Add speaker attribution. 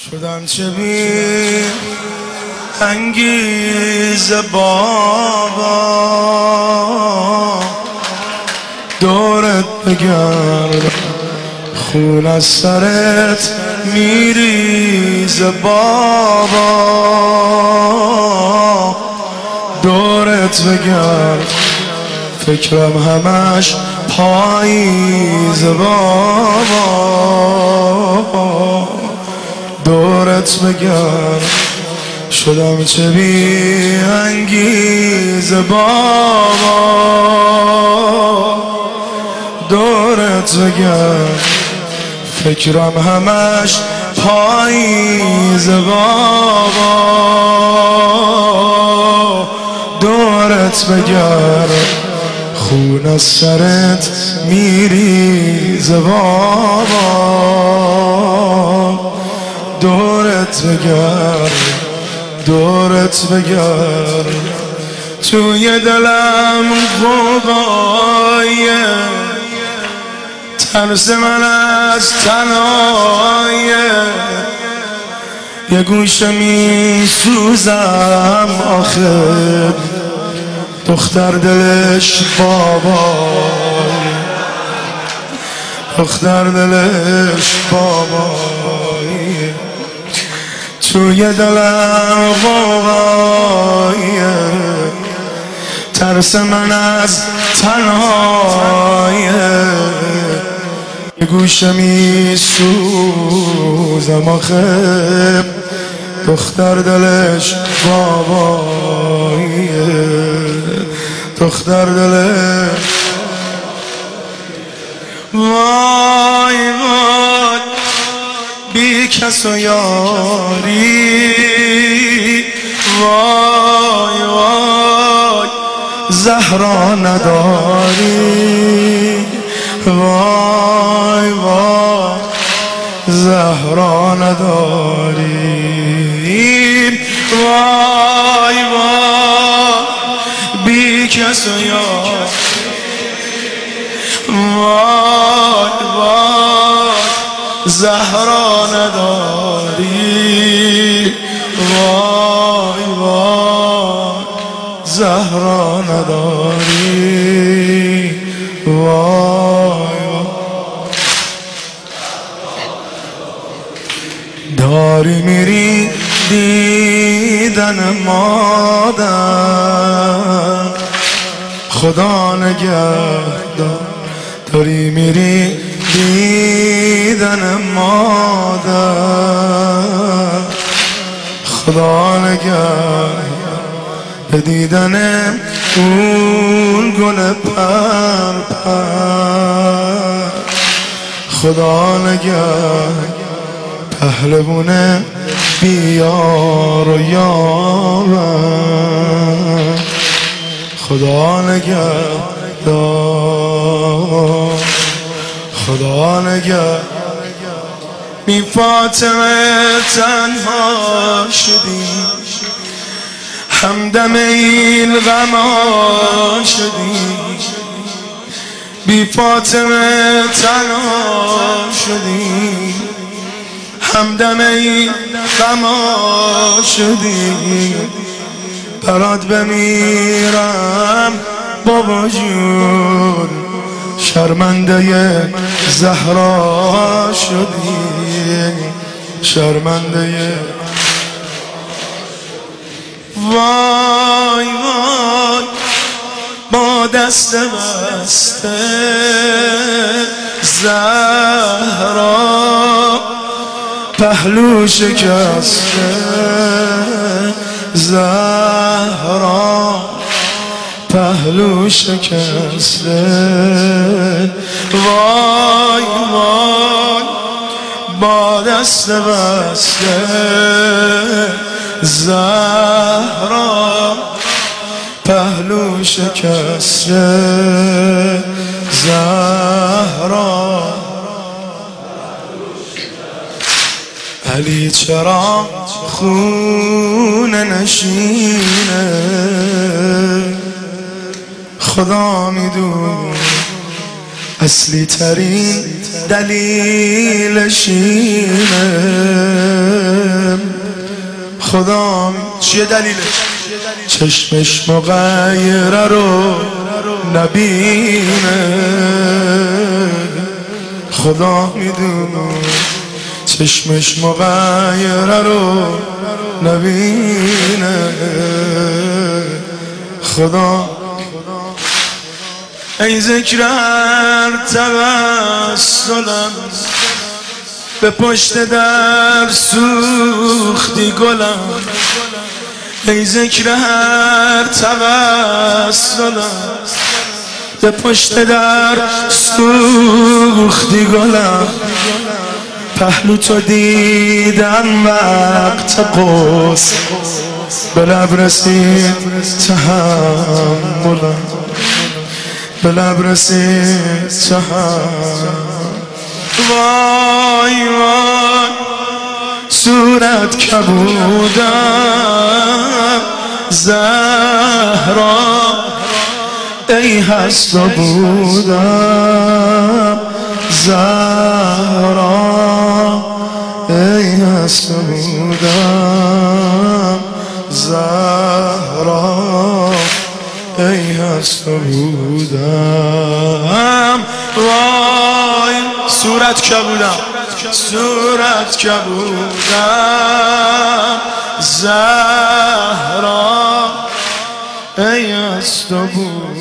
Speaker 1: شدم چه بی انگیز بابا دورت بگردم خون از سرت میریز بابا دورت بگردم فکرم همش پاییز بابا دورت بگردم شدم چه بی انگیز بابا دورت بگردم فکرم همش پاییز بابا دورت بگردم خون از سرت میریز بابا دورت بگردم دورت بگردم توی دلم غوغایه ترس من از تنهایه یه گوشه می سوزم آخه دختر دلش بابای دختر دلش بابای توی دلم غوغایه ترس من از تنهایه یه گوشه می سوزم آخه دختر دلش بابایه دختر دلش وای وای بی کس و یاری وای وای زهرا نداری وای وای زهرا نداری وای وای بی کس و یاری وای وای زهرا نداری وای وای زهرا نداری وای داری میری دیدن مادر خدا نگهدار داری میری دیدن مادر خدا نگهدار به دیدن اون گل پر پر خدا نگهدار پهلوونه بیار و یارم خدا نگهدار خدا نگهدار بی فاطمه تنها شدی همدم این غم شدی بی فاطمه تنها شدی همدم این غم شدی برات بمیرم بابا جون شرمنده زهرا شدی شرمنده وای وای با دست بسته زهرا پهلو شکسته زهرا پهلو شکسته وای وای با دست بسته زهرا پهلو شکسته زهرا علی چرا خون نشینه خدا میدونه اصلی ترین دلیلش اینه خدا چیه دلیلش؟ چشمش مغیره رو نبینه، خدا میدونه چشمش مغیره رو نبینه. خدا ای ذکر هر توسلم، به پشت در سوختی گلم. ای ذکر هر توسلم، به پشت در سوختی گلم. پهلو تو دیدم وقت قصد، به لب رسید تحملم، به لب رسید تحملم. وای وای صورت کبودم زهرا، ای هست و بودم زهرا، ای هست و بودم زهرا، ای هست و بودم. وای صورت کبودم، صورت کبودم زهرا، ای هست و بودم.